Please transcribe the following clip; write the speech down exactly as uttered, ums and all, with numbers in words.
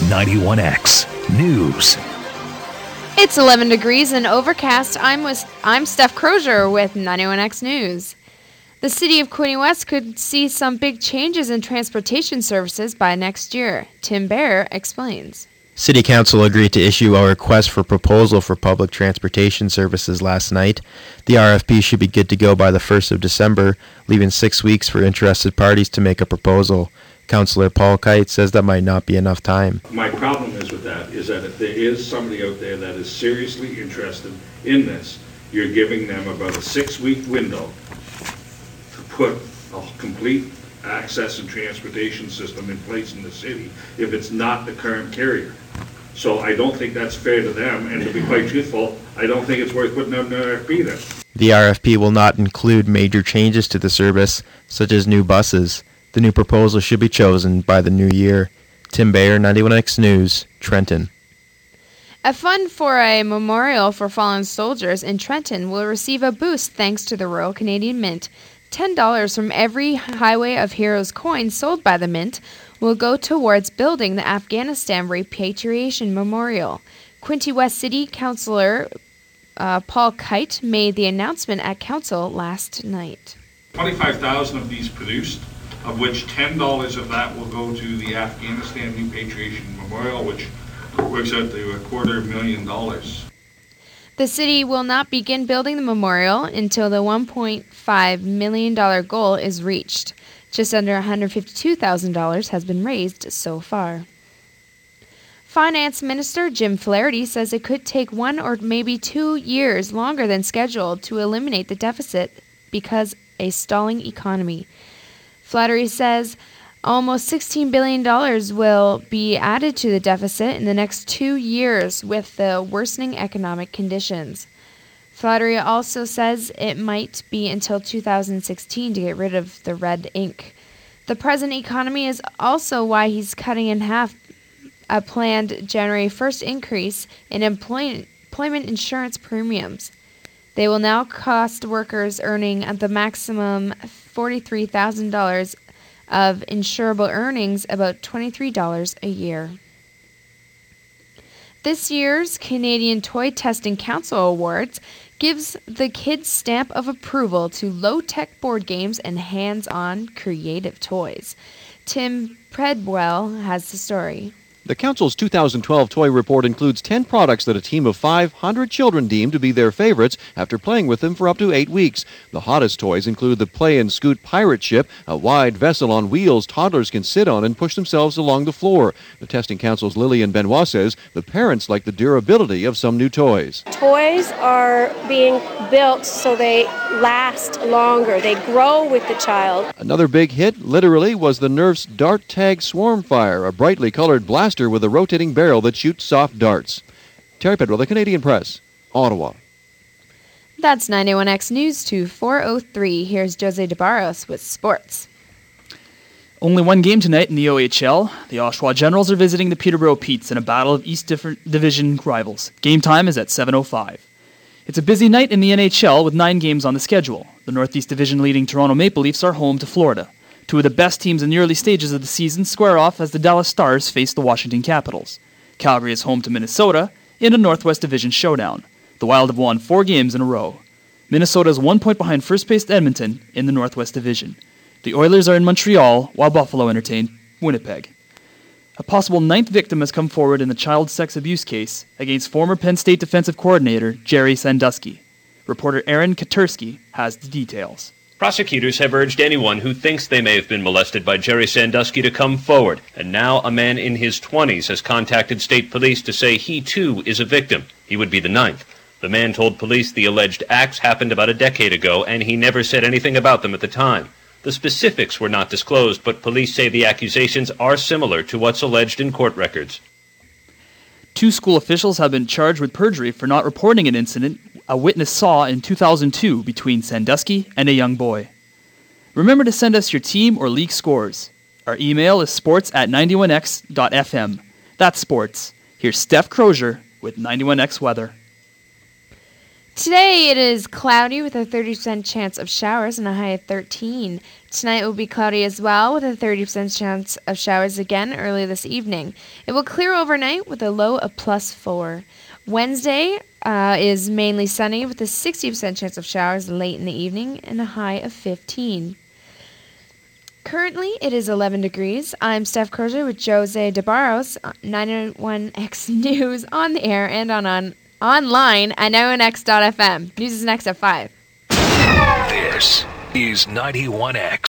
ninety-one X News. It's eleven degrees and overcast. I'm with I'm Steph Crozier with ninety-one X News. The city of Quinte West could see some big changes in transportation services by next year. Tim Bear explains. City Council agreed to issue a request for proposal for public transportation services last night. The R F P should be good to go by the first of December, leaving six weeks for interested parties to make a proposal. Councillor Paul Kite says that might not be enough time. My problem is with that is that if there is somebody out there that is seriously interested in this, you're giving them about a six-week window to put a complete access and transportation system in place in the city if it's not the current carrier. So I don't think that's fair to them, and to be quite truthful, I don't think it's worth putting out an R F P there. The R F P will not include major changes to the service, such as new buses. The new proposal should be chosen by the new year. Tim Bayer, ninety-one X News, Trenton. A fund for a memorial for fallen soldiers in Trenton will receive a boost thanks to the Royal Canadian Mint. ten dollars from every Highway of Heroes coin sold by the Mint will go towards building the Afghanistan Repatriation Memorial. Quinte West City Councillor uh, Paul Kite made the announcement at Council last night. twenty-five thousand of these produced, of which ten dollars of that will go to the Afghanistan Repatriation Memorial, which works out to a quarter million dollars. The city will not begin building the memorial until the one point five million dollars goal is reached. Just under one hundred fifty-two thousand dollars has been raised so far. Finance Minister Jim Flaherty says it could take one or maybe two years longer than scheduled to eliminate the deficit because a stalling economy. Flaherty says almost sixteen billion dollars will be added to the deficit in the next two years with the worsening economic conditions. Flaherty also says it might be until two thousand sixteen to get rid of the red ink. The present economy is also why he's cutting in half a planned January first increase in employment, employment insurance premiums. They will now cost workers earning at the maximum forty-three thousand dollars of insurable earnings about twenty-three dollars a year. This year's Canadian Toy Testing Council Awards gives the kids' stamp of approval to low-tech board games and hands-on creative toys. Tim Predwell has the story. The Council's two thousand twelve toy report includes ten products that a team of five hundred children deemed to be their favorites after playing with them for up to eight weeks. The hottest toys include the Play and Scoot pirate ship, a wide vessel on wheels toddlers can sit on and push themselves along the floor. The Testing Council's Lillian Benoit says the parents like the durability of some new toys. Toys are being built so they last longer. They grow with the child. Another big hit, literally, was the Nerf's Dart Tag Swarm Fire, a brightly colored blaster with a rotating barrel that shoots soft darts. Terry Pedro, The Canadian Press, Ottawa. That's ninety-one X News to four oh three. Here's Jose DeBarros with sports. Only one game tonight in the O H L. The Oshawa Generals are visiting the Peterborough Petes in a battle of East Division rivals. Game time is at seven oh five. It's a busy night in the N H L with nine games on the schedule. The Northeast Division leading Toronto Maple Leafs are home to Florida. Two of the best teams in the early stages of the season square off as the Dallas Stars face the Washington Capitals. Calgary is home to Minnesota in a Northwest Division showdown. The Wild have won four games in a row. Minnesota is one point behind first-placed Edmonton in the Northwest Division. The Oilers are in Montreal, while Buffalo entertain Winnipeg. A possible ninth victim has come forward in the child sex abuse case against former Penn State defensive coordinator Jerry Sandusky. Reporter Aaron Katersky has the details. Prosecutors have urged anyone who thinks they may have been molested by Jerry Sandusky to come forward, and now a man in his twenties has contacted state police to say he too is a victim. He would be the ninth. The man told police the alleged acts happened about a decade ago, and he never said anything about them at the time. The specifics were not disclosed, but police say the accusations are similar to what's alleged in court records. Two school officials have been charged with perjury for not reporting an incident a witness saw in two thousand two between Sandusky and a young boy. Remember to send us your team or league scores. Our email is sports at ninety-one x dot f m. That's sports. Here's Steph Crozier with ninety-one X Weather. Today it is cloudy with a thirty percent chance of showers and a high of thirteen. Tonight will be cloudy as well with a thirty percent chance of showers again early this evening. It will clear overnight with a low of plus four. Wednesday uh, is mainly sunny with a sixty percent chance of showers late in the evening and a high of fifteen. Currently, it is eleven degrees. I'm Steph Crozier with Jose DeBarros, ninety-one X News on the air and on, on online at ninety one x dot f m. News is next at five. This is ninety-one X.